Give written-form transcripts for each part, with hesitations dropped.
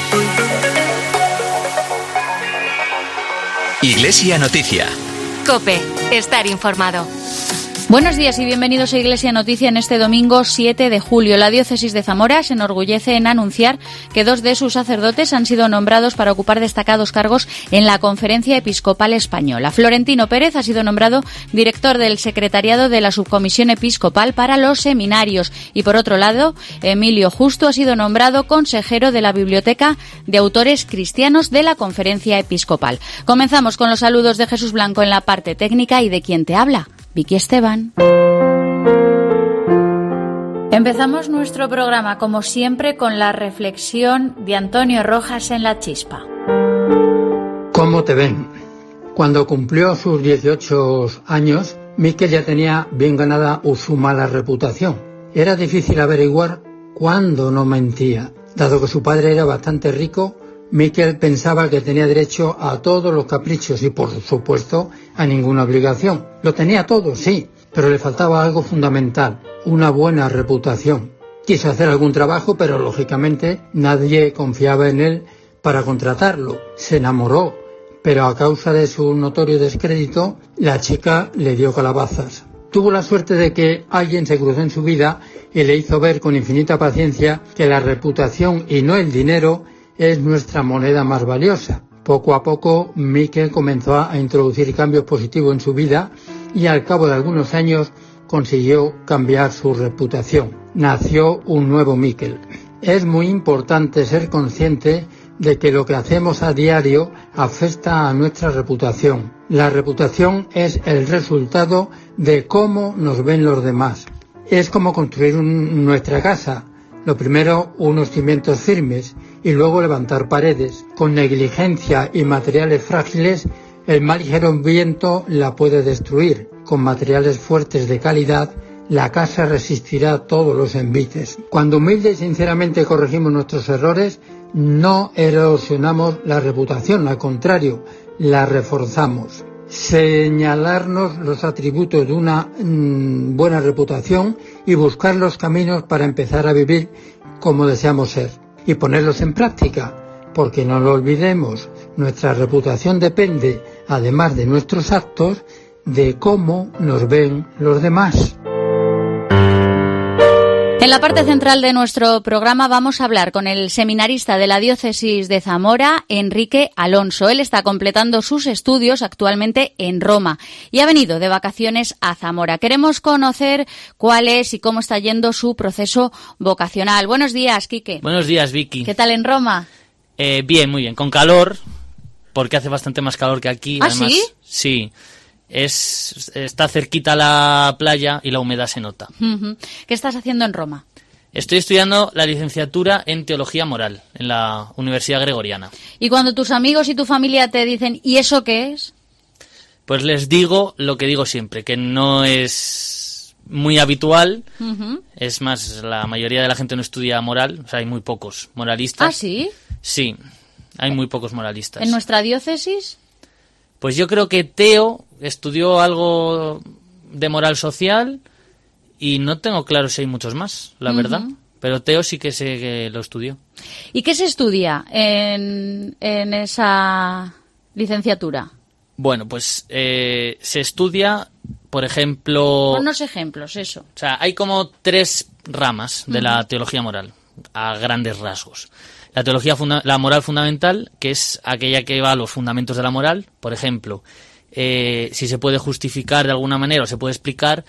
Iglesia Noticia. COPE. Estar informado. Buenos días y bienvenidos a Iglesia Noticia en este domingo 7 de julio. La diócesis de Zamora se enorgullece en anunciar que 2 de sus sacerdotes han sido nombrados para ocupar destacados cargos en la Conferencia Episcopal Española. Florentino Pérez ha sido nombrado director del secretariado de la Subcomisión Episcopal para los Seminarios y, por otro lado, Emilio Justo ha sido nombrado consejero de la Biblioteca de Autores Cristianos de la Conferencia Episcopal. Comenzamos con los saludos de Jesús Blanco en la parte técnica y de quien te habla, Vicky Esteban. Empezamos nuestro programa, como siempre, con la reflexión de Antonio Rojas en La Chispa. ¿Cómo te ven? Cuando cumplió sus 18 años, Miquel ya tenía bien ganada su mala reputación. Era difícil averiguar cuándo no mentía. Dado que su padre era bastante rico, Miquel pensaba que tenía derecho a todos los caprichos y, por supuesto, a ninguna obligación. Lo tenía todo, sí, pero le faltaba algo fundamental, una buena reputación. Quiso hacer algún trabajo, pero lógicamente nadie confiaba en él para contratarlo. Se enamoró, pero a causa de su notorio descrédito, la chica le dio calabazas. Tuvo la suerte de que alguien se cruzó en su vida y le hizo ver con infinita paciencia que la reputación y no el dinero es nuestra moneda más valiosa. Poco a poco, Miquel comenzó a introducir cambios positivos en su vida y al cabo de algunos años consiguió cambiar su reputación. Nació un nuevo Miquel. Es muy importante ser consciente de que lo que hacemos a diario afecta a nuestra reputación. La reputación es el resultado de cómo nos ven los demás. Es como construir nuestra casa. Lo primero, unos cimientos firmes y luego levantar paredes. Con negligencia y materiales frágiles, el más ligero viento la puede destruir. Con materiales fuertes de calidad, la casa resistirá todos los envites. Cuando humilde y sinceramente corregimos nuestros errores, no erosionamos la reputación, al contrario, la reforzamos. Señalarnos los atributos de una buena reputación y buscar los caminos para empezar a vivir como deseamos ser y ponerlos en práctica, porque no lo olvidemos, nuestra reputación depende, además de nuestros actos, de cómo nos ven los demás. En la parte central de nuestro programa vamos a hablar con el seminarista de la diócesis de Zamora, Enrique Alonso. Él está completando sus estudios actualmente en Roma y ha venido de vacaciones a Zamora. Queremos conocer cuál es y cómo está yendo su proceso vocacional. Buenos días, Quique. Buenos días, Vicky. ¿Qué tal en Roma? Bien, muy bien. Con calor, porque hace bastante más calor que aquí. ¿Ah, además, sí? Sí. Está cerquita la playa y la humedad se nota. Uh-huh. ¿Qué estás haciendo en Roma? Estoy estudiando la licenciatura en Teología Moral en la Universidad Gregoriana. Y cuando tus amigos y tu familia te dicen ¿y eso qué es? Pues les digo lo que digo siempre, que no es muy habitual. Uh-huh. Es más, la mayoría de la gente no estudia moral, o sea, hay muy pocos moralistas. ¿Ah, sí? Sí, hay muy pocos moralistas. ¿En nuestra diócesis? Pues yo creo que Teo estudió algo de moral social y no tengo claro si hay muchos más, la verdad. Pero Teo sí que sé que lo estudió. ¿Y qué se estudia en esa licenciatura? Bueno, pues se estudia, por ejemplo... Ponnos ejemplos, eso. O sea, hay como 3 ramas de la teología moral, a grandes rasgos. La moral fundamental, que es aquella que va a los fundamentos de la moral. Por ejemplo, si se puede justificar de alguna manera o se puede explicar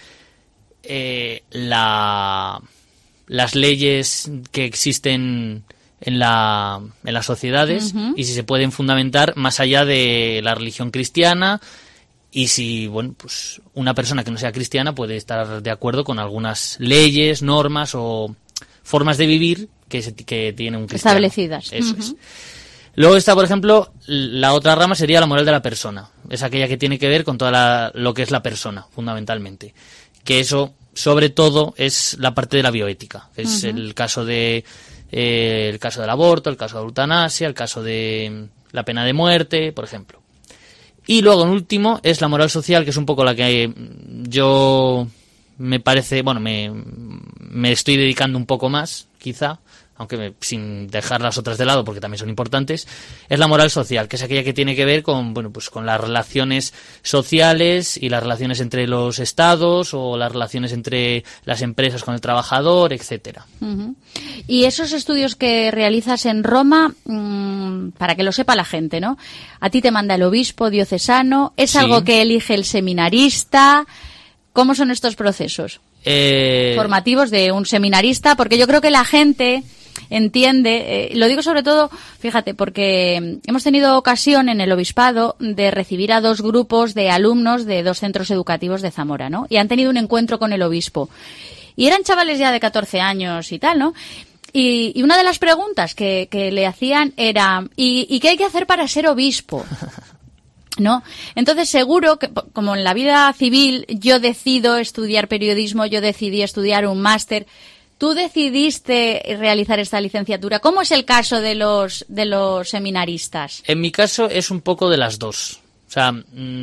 las leyes que existen en las sociedades y si se pueden fundamentar más allá de la religión cristiana y si, bueno, pues una persona que no sea cristiana puede estar de acuerdo con algunas leyes, normas o formas de vivir que tiene un cristiano. Establecidas. Eso es. Luego está, por ejemplo, la otra rama sería la moral de la persona. Es aquella que tiene que ver con toda lo que es la persona, fundamentalmente. Que eso, sobre todo, es la parte de la bioética. Es el caso del aborto, el caso de la eutanasia, el caso de la pena de muerte, por ejemplo. Y luego, en último, es la moral social, que es un poco la que yo me parece, bueno, me estoy dedicando un poco más, quizá, aunque sin dejar las otras de lado porque también son importantes, es la moral social, que es aquella que tiene que ver con, bueno, pues con las relaciones sociales y las relaciones entre los estados o las relaciones entre las empresas con el trabajador, etcétera. Uh-huh. Y esos estudios que realizas en Roma, para que lo sepa la gente, ¿no? A ti te manda el obispo diocesano, ¿es algo que elige el seminarista? ¿Cómo son estos procesos formativos de un seminarista? Porque yo creo que la gente entiende, lo digo sobre todo, fíjate, porque hemos tenido ocasión en el obispado de recibir a 2 grupos de alumnos de 2 centros educativos de Zamora, ¿no? Y han tenido un encuentro con el obispo. Y eran chavales ya de 14 años y tal, ¿no? Y una de las preguntas que le hacían era, ¿y qué hay que hacer para ser obispo? ¿No? Entonces seguro que, como en la vida civil, yo decido estudiar periodismo, yo decidí estudiar un máster. ¿Tú decidiste realizar esta licenciatura? ¿Cómo es el caso de los seminaristas? En mi caso es un poco de las dos. O sea,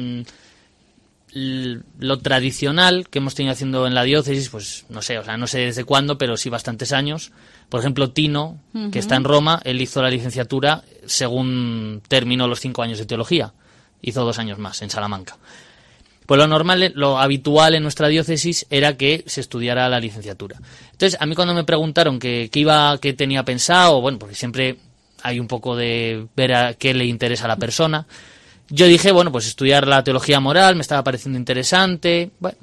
lo tradicional que hemos tenido haciendo en la diócesis, pues no sé desde cuándo, pero sí bastantes años. Por ejemplo, Tino, que está en Roma, él hizo la licenciatura según terminó los 5 años de teología. Hizo 2 años más en Salamanca. Pues lo normal, lo habitual en nuestra diócesis era que se estudiara la licenciatura. Entonces, a mí cuando me preguntaron qué tenía pensado, bueno, porque siempre hay un poco de ver a qué le interesa a la persona, yo dije, bueno, pues estudiar la teología moral me estaba pareciendo interesante. Bueno,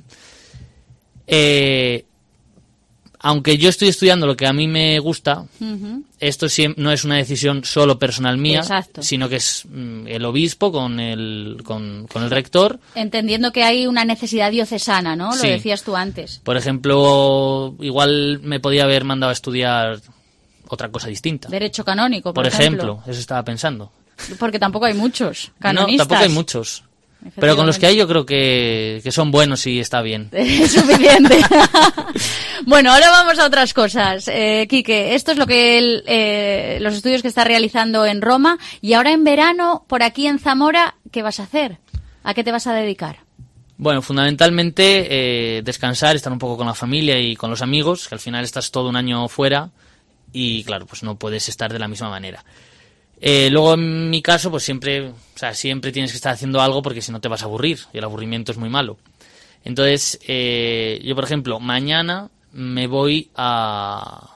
aunque yo estoy estudiando lo que a mí me gusta, esto no es una decisión solo personal mía, exacto, sino que es el obispo con el rector. Entendiendo que hay una necesidad diocesana, ¿no? Sí. Lo decías tú antes. Por ejemplo, igual me podía haber mandado a estudiar otra cosa distinta. Derecho canónico, por ejemplo. Eso estaba pensando. Porque tampoco hay muchos canonistas. No, tampoco hay muchos. Pero con los que hay yo creo que son buenos y está bien. Es suficiente. Bueno, ahora vamos a otras cosas. Quique, esto es lo que los estudios que está realizando en Roma. Y ahora en verano, por aquí en Zamora, ¿qué vas a hacer? ¿A qué te vas a dedicar? Bueno, fundamentalmente descansar, estar un poco con la familia y con los amigos, que al final estás todo un año fuera y claro, pues no puedes estar de la misma manera. Luego en mi caso pues siempre tienes que estar haciendo algo porque si no te vas a aburrir y el aburrimiento es muy malo. Entonces yo por ejemplo mañana me voy a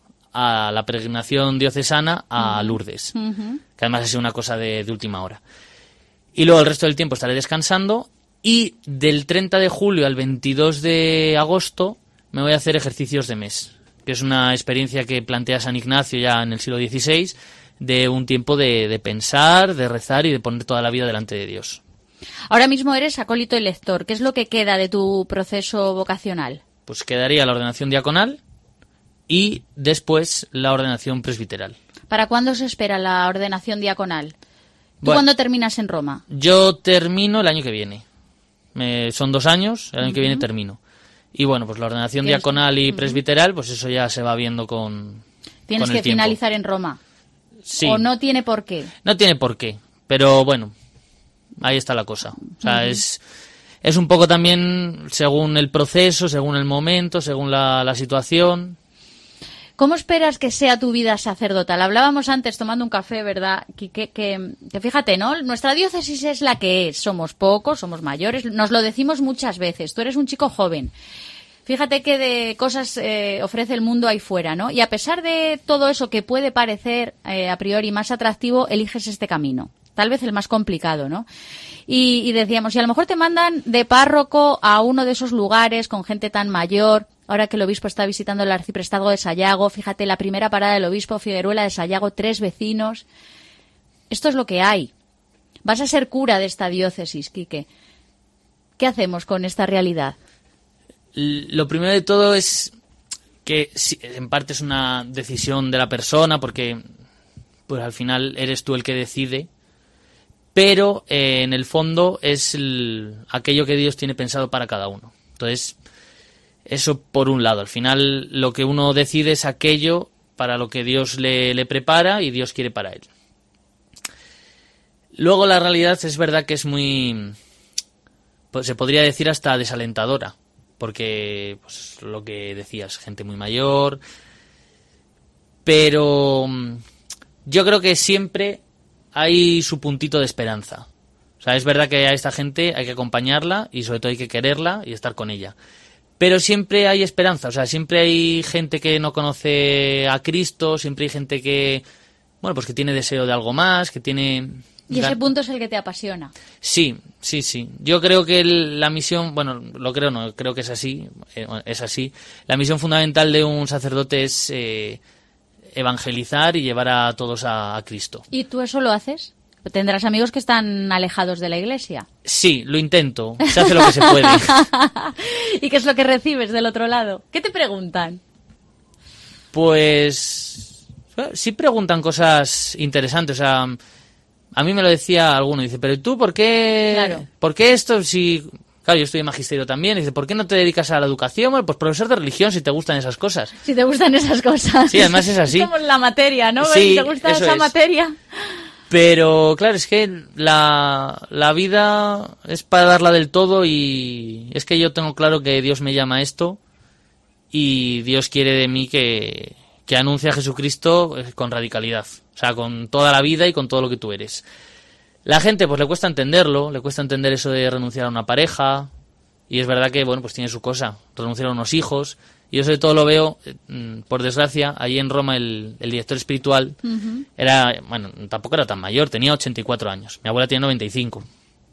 la peregrinación diocesana a Lourdes, que además ha sido una cosa de última hora, y luego el resto del tiempo estaré descansando y del 30 de julio al 22 de agosto me voy a hacer ejercicios de mes, que es una experiencia que plantea San Ignacio ya en el siglo XVI, de un tiempo de pensar, de rezar y de poner toda la vida delante de Dios. Ahora mismo eres acólito y lector. ¿Qué es lo que queda de tu proceso vocacional? Pues quedaría la ordenación diaconal y después la ordenación presbiteral. ¿Para cuándo se espera la ordenación diaconal? ¿Tú bueno, cuándo terminas en Roma? Yo termino el año que viene. Son 2 años, el año que viene termino. Y bueno, pues la ordenación diaconal y presbiteral, pues eso ya se va viendo con Tienes con el que tiempo. finalizar en Roma. Sí. ¿O no tiene por qué? No tiene por qué, pero bueno, ahí está la cosa. O sea, es un poco también según el proceso, según el momento, según la situación. ¿Cómo esperas que sea tu vida sacerdotal? Hablábamos antes tomando un café, ¿verdad? Que fíjate, ¿no? Nuestra diócesis es la que es. Somos pocos, somos mayores, nos lo decimos muchas veces. Tú eres un chico joven. Fíjate qué de cosas ofrece el mundo ahí fuera, ¿no? Y a pesar de todo eso que puede parecer a priori más atractivo, eliges este camino. Tal vez el más complicado, ¿no? Y decíamos, y a lo mejor te mandan de párroco a uno de esos lugares con gente tan mayor. Ahora que el obispo está visitando el arciprestazgo de Sayago, fíjate, la primera parada del obispo, Figueruela de Sayago, 3 vecinos. Esto es lo que hay. Vas a ser cura de esta diócesis, Quique. ¿Qué hacemos con esta realidad? Lo primero de todo es que en parte es una decisión de la persona, porque pues al final eres tú el que decide, pero en el fondo es aquello que Dios tiene pensado para cada uno. Entonces, eso por un lado. Al final lo que uno decide es aquello para lo que Dios le prepara y Dios quiere para él. Luego la realidad es verdad que es muy, pues se podría decir hasta desalentadora. Porque, pues lo que decías, gente muy mayor. pero yo creo que siempre hay su puntito de esperanza. O sea, es verdad que a esta gente hay que acompañarla y sobre todo hay que quererla y estar con ella. Pero siempre hay esperanza, o sea, siempre hay gente que no conoce a Cristo, siempre hay gente que, bueno, pues que tiene deseo de algo más, que tiene... Y ese punto es el que te apasiona. Sí. Yo creo que la misión, bueno, lo creo, no, creo que es así. La misión fundamental de un sacerdote es evangelizar y llevar a todos a Cristo. ¿Y tú eso lo haces? ¿Tendrás amigos que están alejados de la iglesia? Sí, lo intento. Se hace lo que se puede. ¿Y qué es lo que recibes del otro lado? ¿Qué te preguntan? Pues sí preguntan cosas interesantes. O sea, a mí me lo decía alguno. Dice, pero ¿tú por qué? Claro. ¿Por qué esto? Si... Claro, yo estoy en magisterio también. Dice, ¿por qué no te dedicas a la educación? Bueno, pues profesor de religión, si te gustan esas cosas. Si te gustan esas cosas. Sí, además es así. Es como la materia, ¿no? Sí, si te gusta esa materia. Pero, claro, es que la vida es para darla del todo y es que yo tengo claro que Dios me llama a esto y Dios quiere de mí que anuncie a Jesucristo con radicalidad. O sea, con toda la vida y con todo lo que tú eres. La gente, pues le cuesta entenderlo, le cuesta entender eso de renunciar a una pareja y es verdad que, bueno, pues tiene su cosa, renunciar a unos hijos. Y yo sobre todo lo veo, por desgracia, allí en Roma el director espiritual era, bueno, tampoco era tan mayor, tenía 84 años. Mi abuela tiene 95.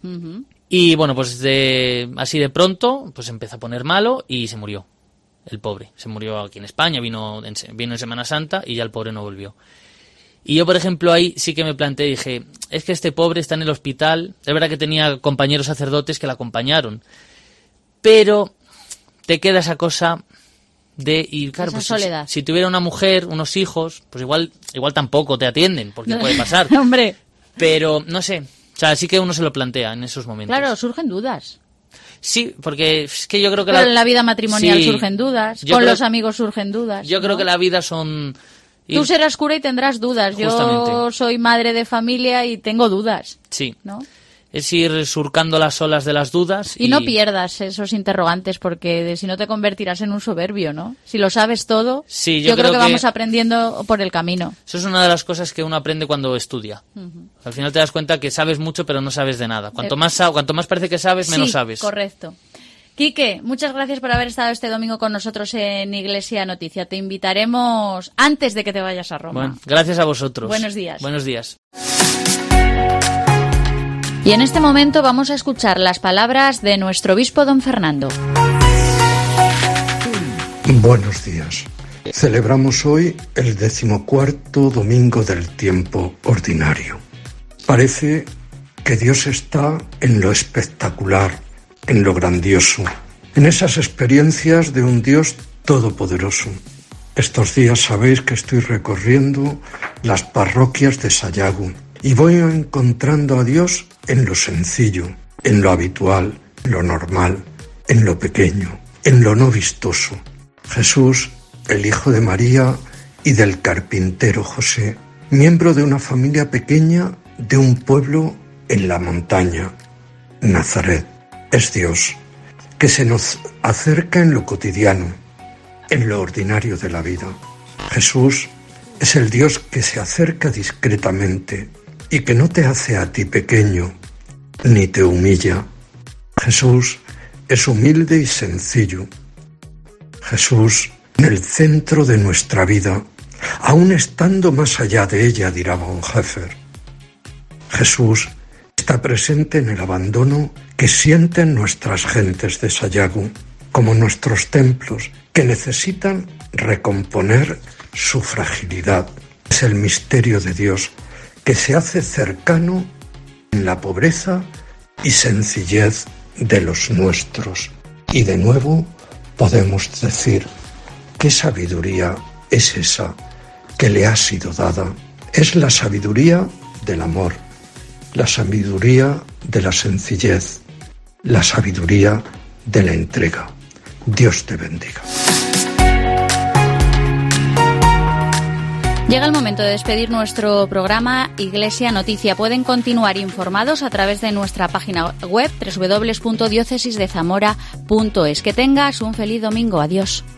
Y bueno, pues así de pronto, pues empezó a poner malo y se murió. El pobre. Se murió aquí en España, vino en Semana Santa y ya el pobre no volvió. Y yo, por ejemplo, ahí sí que me planteé, dije, es que este pobre está en el hospital. Es verdad que tenía compañeros sacerdotes que la acompañaron. Pero te queda esa cosa... y claro, esa pues soledad. Si tuviera una mujer, unos hijos, pues igual tampoco te atienden, porque puede pasar. Hombre. Pero, no sé, o sea, sí que uno se lo plantea en esos momentos. Claro, surgen dudas. Sí, porque es que yo creo que... Pero en la vida matrimonial sí, surgen dudas, con los amigos surgen dudas. Yo creo que la vida son... Tú serás cura y tendrás dudas. Justamente. Yo soy madre de familia y tengo dudas. Sí. ¿No? Es ir surcando las olas de las dudas. Y no pierdas esos interrogantes, porque si no te convertirás en un soberbio, ¿no? Si lo sabes todo, sí, yo creo que vamos aprendiendo por el camino. Eso es una de las cosas que uno aprende cuando estudia. Al final te das cuenta que sabes mucho, pero no sabes de nada. Cuanto más parece que sabes, menos sabes. Correcto. Quique, muchas gracias por haber estado este domingo con nosotros en Iglesia Noticia. Te invitaremos antes de que te vayas a Roma. Bueno, gracias a vosotros. Buenos días. Buenos días. Y en este momento vamos a escuchar las palabras de nuestro obispo don Fernando. Buenos días. Celebramos hoy el 14º domingo del tiempo ordinario. Parece que Dios está en lo espectacular, en lo grandioso, en esas experiencias de un Dios todopoderoso. Estos días sabéis que estoy recorriendo las parroquias de Sayago y voy encontrando a Dios en lo sencillo, en lo habitual, en lo normal, en lo pequeño, en lo no vistoso. Jesús, el hijo de María y del carpintero José, miembro de una familia pequeña de un pueblo en la montaña, Nazaret. Es Dios, que se nos acerca en lo cotidiano, en lo ordinario de la vida. Jesús es el Dios que se acerca discretamente y que no te hace a ti pequeño, ni te humilla. Jesús es humilde y sencillo. Jesús en el centro de nuestra vida, aún estando más allá de ella, dirá Bonhoeffer. Jesús está presente en el abandono que sienten nuestras gentes de Sayago, como nuestros templos, que necesitan recomponer su fragilidad. Es el misterio de Dios que se hace cercano en la pobreza y sencillez de los nuestros. Y de nuevo podemos decir, ¿qué sabiduría es esa que le ha sido dada? Es la sabiduría del amor, la sabiduría de la sencillez, la sabiduría de la entrega. Dios te bendiga. Llega el momento de despedir nuestro programa Iglesia Noticia. Pueden continuar informados a través de nuestra página web www.diocesisdezamora.es. Que tengas un feliz domingo. Adiós.